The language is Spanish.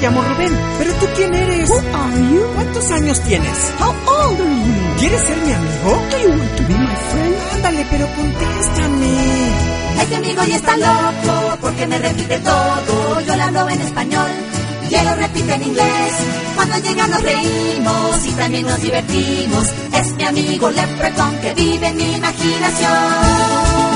llamo Rubén. ¿Pero tú quién eres? Who are you? ¿Cuántos años tienes? How old are you? ¿Quieres ser mi amigo? Do you want to be my friend? Ándale, pero contéstame. Este amigo ya está loco porque me repite todo. Yo le hablo en español y él lo repite en inglés. Cuando llega nos reímos y también nos divertimos. Es mi amigo Leprechaun que vive en mi imaginación.